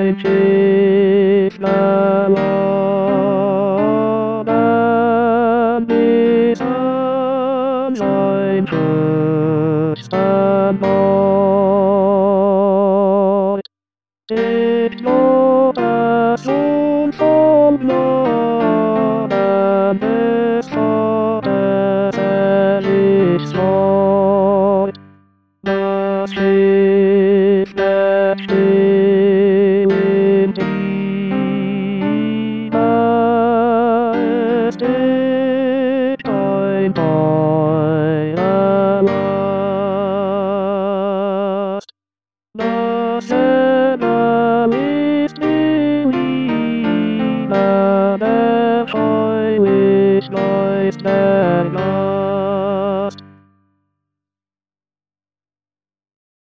is the Lord, and His sunshine just above. It's not a soul from Lord, and the stars as its light. The street,